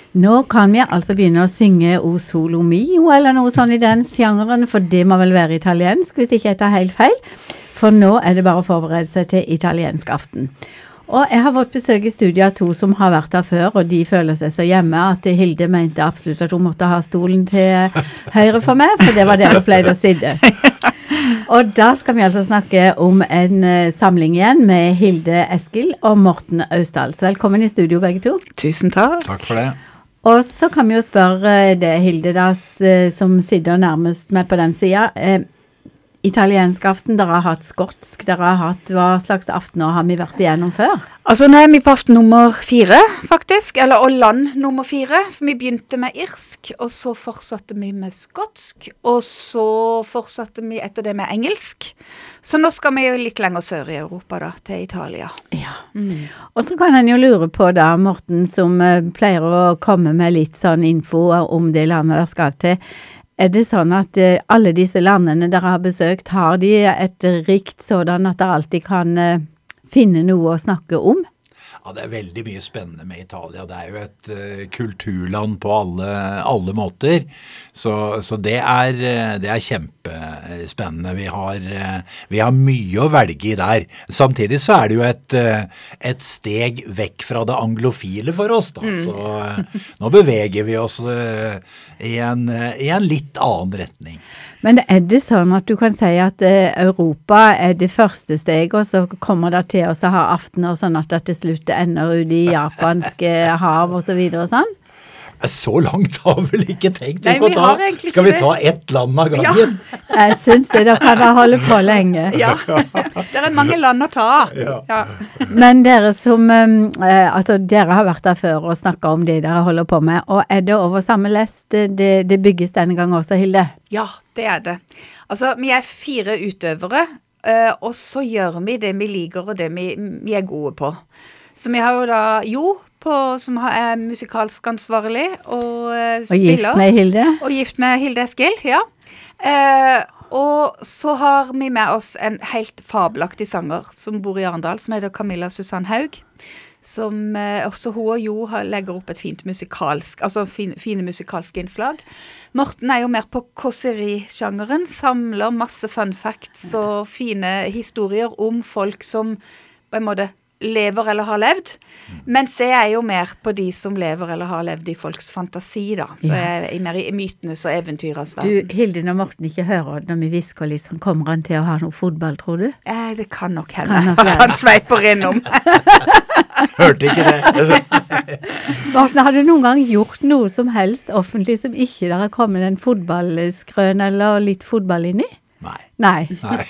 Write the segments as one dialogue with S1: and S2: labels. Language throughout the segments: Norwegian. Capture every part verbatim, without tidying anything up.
S1: Nå kan vi altså begynne å synge O Solo Mio, eller noe sånn i den sjangeren, for det må vel være italiensk, hvis ikke jeg tar helt feil. For nå er det bare å forberede seg til italiensk aften. Og jeg har fått besøk i studiet av to som har vært der før, og de føler seg så hjemme at Hilde mente absolutt at hun måtte ha stolen til høyre for meg, for det var der hun pleide å sitte. Og da skal vi altså snakke om en uh, samling igjen med Hilde Eskil og Morten Austdal. Så velkommen i studio begge to.
S2: Tusen takk.
S3: Takk for det.
S1: Og så kan vi jo spørre det, Hilde, da, som sitter nærmest med på den siden. Eh, italiensk aften, dere har hatt skotsk, dere har hatt, hva slags aftener har vi vært igjennom før?
S2: Altså nå er vi på aften nummer fire, faktisk, eller og land nummer fire, for vi begynte med irsk, og så fortsatte vi med skotsk, og så fortsatte vi etter det med engelsk. Så nå skal vi jo litt lenger sør i Europa da, til Italia.
S1: Ja, mm. Og så kan en jo lure på da, Morten, som uh, pleier å komme med litt sånn info om det landet der skal til. Er det sånn at uh, alle disse landene dere har besøkt, har de et rikt sådan at dere alltid kan uh, finne noe å snakke om?
S3: Ja, det er veldig mye spennende med Italia. Det er jo et uh, kulturland på alle, alle måter. Så, så det, er, det er kjempespennende. Vi har, uh, vi har mye å velge i der. Samtidig så er det jo et, uh, et steg vekk fra det anglofile for oss. Da. Mm. Så uh, nå beveger vi oss uh, i, en, uh, i en litt annen retning.
S1: Men er det sånn at du kan si at eh, Europa er det første steget, og så kommer det til å ha aftener sånn at det til slutt ender ut i japanske hav og så videre og sånn?
S3: Så langt har vi vel ikke tenkt.
S2: Nei, vi
S3: ta, skal vi ta ett land av gangen?
S1: Ja. Jeg synes det, da kan det holde på lenge.
S2: Ja, det er mange land å ta. Ja. Ja.
S1: Men dere som, eh, altså dere har vært der før og snakket om det dere holder på med, og er det over samme lest det, det bygges denne gang også, Hilde?
S2: Ja, det er det. Altså, vi er fire utøvere, uh, og så gjør vi det vi liker og det vi, vi er gode på. Så vi har jo da Jo, på, som er musikalsk ansvarlig og uh, spiller.
S1: Og gift med Hilde.
S2: Og gift med Hilde Eskil, ja. Uh, og så har vi med oss en helt fabelaktig sanger som bor i Arendal, som heter Camilla Susanne Haug. Som uh, også hun og Jo har, legger opp et fint musikalsk, altså fin, fine musikalske innslag. Morten er jo mer på kåseri-sjangeren, samler masse fun facts og fine historier om folk som på en måte lever eller har levd, mens jeg er jo mer på de som lever eller har levd i folks fantasi da, så jeg er mer i mytenes og eventyras verden.
S1: Du, Hilde, når Morten ikke hører, når vi visker litt, sånn, kommer han til å ha noe fotball, tror du?
S2: Eh, det kan nok hende, kan nok at han sveiper innom.
S3: Hørte ikke det.
S1: Morten, har du noen gang gjort noe som helst offentlig som ikke der har kommet en fotballskrøn eller litt fotball inn i?
S3: Nei.
S1: Nei.
S3: Nei.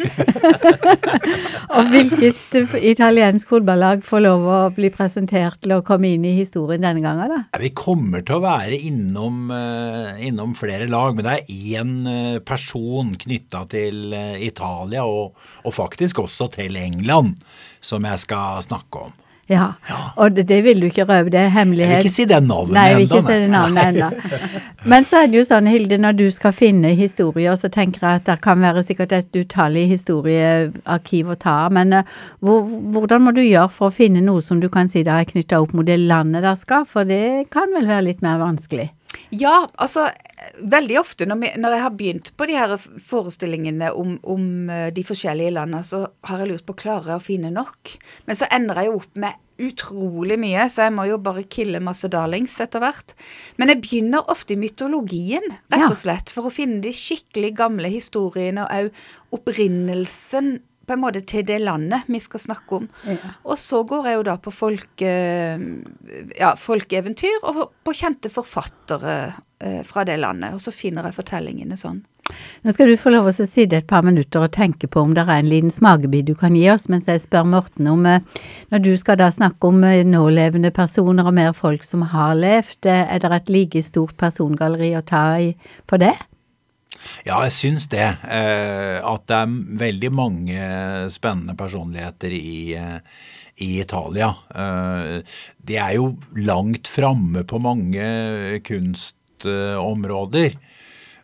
S1: Og hvilket italiensk fotballag får lov å bli presentert til å komme inn i historien denne gangen da?
S3: Vi kommer til å være innom, uh, innom flere lag, men det er en uh, person knyttet til uh, Italia og, og faktisk også til England som jeg skal snakke om.
S1: Ja, og det, det vil du ikke røve, det er hemmelighet.
S3: Jeg vil ikke si det navnet
S1: Nei, jeg vil ikke si det navnet enda. Men så er det jo sånn, Hilde, når du skal finne historier, så tenker jeg at det kan være sikkert et utallig historiearkiv å ta, men uh, hvor, hvordan må du gjøre for å finne noe som du kan si der er knyttet opp mot det landet der skal, for det kan vel være litt mer vanskelig?
S2: Ja, altså, veldig ofte når, vi, når jeg har begynt på de her forestillingene om, om de forskjellige landene, så har jeg lurt på å klare å finne nok. Men så ender jeg opp med utrolig mye, så jeg må jo bare kille masse darlings etter hvert. Men jeg begynner ofte i mytologien, rett og slett, for å finne de skikkelig gamle historiene og opprinnelsen på en måte til det landet vi skal snakke om. Ja. Og så går jeg jo da på folk, ja, folkeeventyr og på kjente forfattere eh, fra det landet, og så finner jeg fortellingene sånn.
S1: Nå skal du få lov å sitte et par minutter og tenke på om det er en liten smakebit du kan gi oss, mens jeg spør Morten om, når du skal da snakke om nålevende personer og mer folk som har levd, er det et like stort persongalleri å ta i på det?
S3: Ja, jeg synes det, eh, at det er veldig mange spennende personligheter i, i Italia. Eh, de er jo langt fremme på mange kunstområder.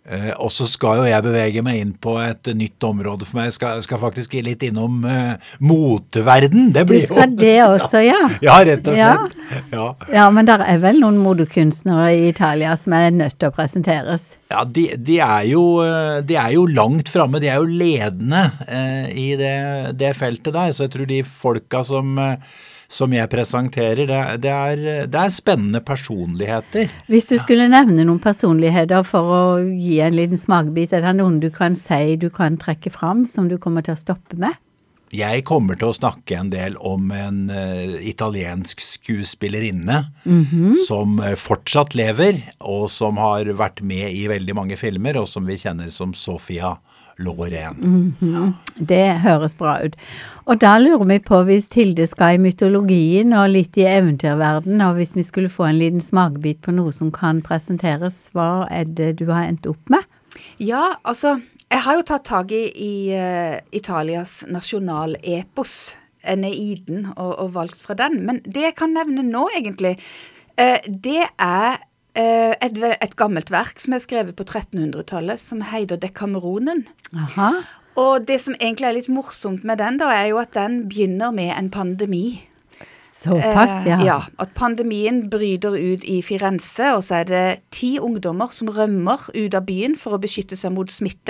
S3: Eh, og så skal jo jeg bevege meg inn på et nytt område for meg. Jeg skal, skal faktisk litt innom eh, moteverden. Det
S1: Du
S3: blir
S1: skal
S3: jo,
S1: det også, ja.
S3: Ja, rett og
S1: Ja.
S3: slett. Ja.
S1: Ja, men der er vel noen modekunstnere i Italia som er nødt til å presenteres.
S3: Ja, de, de, er jo, de er jo langt fremme, de er jo ledende eh, i det, det feltet der, så jeg tror de folka som, som jeg presenterer, det, det, er, det er spennende personligheter.
S1: Hvis du skulle nevne noen personligheter for å gi en liten smakbit, er det noen du kan si, du kan trekke fram, som du kommer til å stoppe med?
S3: Jeg kommer til å snakke en del om en uh, italiensk skuespillerinne
S1: Mhm.
S3: som uh, fortsatt lever, og som har vært med i veldig mange filmer, og som vi kjenner som Sofia Loren.
S1: Mhm. Det høres bra ut. Og da lurer vi på, hvis Hilde skal i mytologien og litt i eventyrverden, og hvis vi skulle få en liten smakbit på noe som kan presenteres, hva er det du har endt opp med?
S2: Ja, altså, jeg har jo tatt tag i, i uh, Italias nasjonalepos, Eneiden, og, og valgt fra den. Men det jeg kan nevne nå, egentlig, uh, det er uh, et, et gammelt verk som er skrevet på trettenhundretallet, som heter Decameronen.
S1: Aha.
S2: Og det som egentlig er litt morsomt med den, da, er jo at den begynner med en pandemi.
S1: Såpass, ja.
S2: Eh, ja, at pandemien bryter ut i Firenze, og så er det ti ungdommer som rømmer ut av byen for å beskytte seg mot smitte.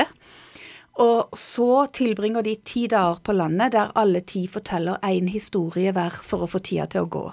S2: Og så tilbringer de ti dager på landet, der alle ti forteller en historie hver for å få tida til å gå.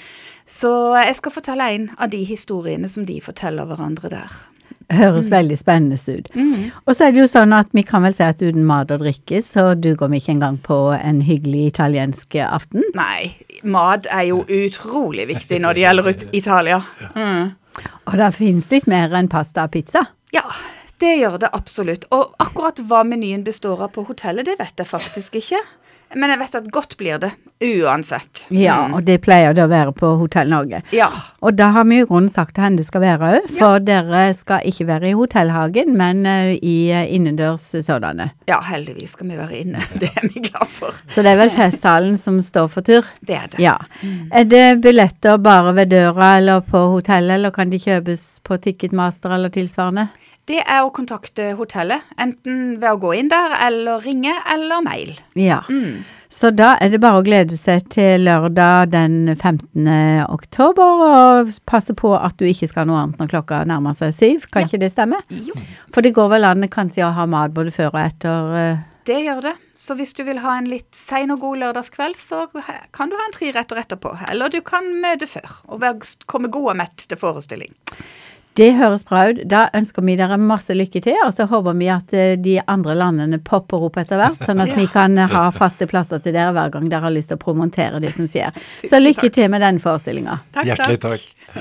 S2: Så jeg skal fortelle en av de historiene som de forteller hverandre der.
S1: Høres mm. veldig spennende ut.
S2: Mm.
S1: Og så er det jo sånn at vi kan vel si at uten mat og drikke, så duger vi ikke engang på en hyggelig italiensk aften.
S2: Nei, mat er jo utrolig viktig når det gjelder ut Italia. Mm.
S1: Og da finnes litt mer enn pasta og pizza.
S2: Ja, det gjør det absolutt. Og akkurat hva menyen består av på hotellet, det vet jeg faktisk ikke. Men jeg vet at godt blir det, uansett.
S1: Ja,
S2: Mm.
S1: og det pleier det å være på Hotell Norge.
S2: Ja.
S1: Og da har vi jo grunnen sagt til henne det skal være også, for dere skal ikke være i hotellhagen, men uh, i uh, innendørs sådanne.
S2: Ja, heldigvis skal vi være inne. Det er vi glad for.
S1: Så det er vel festsalen som står for tur?
S2: Det er det.
S1: Ja. Er det billetter bare ved døra eller på hotellet, eller kan de kjøpes på Ticketmaster eller tilsvarende?
S2: Det er å kontakte hotellet, enten ved å gå inn der, eller ringe, eller mail.
S1: Ja.
S2: Mm.
S1: Så da er det bare å glede seg til lørdag den femtende oktober, og passe på at du ikke skal noe annet når klokka nærmer seg syv. Kan
S2: Ja.
S1: ikke det stemme?
S2: Jo.
S1: For det går vel an kanskje å ha mat både før og etter. Uh,
S2: Det gjør det. Så hvis du vil ha en litt sen og god lørdagskveld, så kan du ha en tre retter etterpå. Eller du kan møte før, og være, komme god og mett til forestilling.
S1: Det høres bra ut. Da ønsker vi dere masse lykke til, og så håper vi at uh, de andre landene popper opp etter hvert, sånn at
S2: Ja.
S1: vi kan uh, ha faste plasser til dere hver gang dere har lyst til å promontere det som skjer. Så
S2: Tusen
S1: lykke
S2: takk.
S1: til med den forestillingen.
S2: Takk,
S3: Hjertelig
S2: takk.
S3: takk.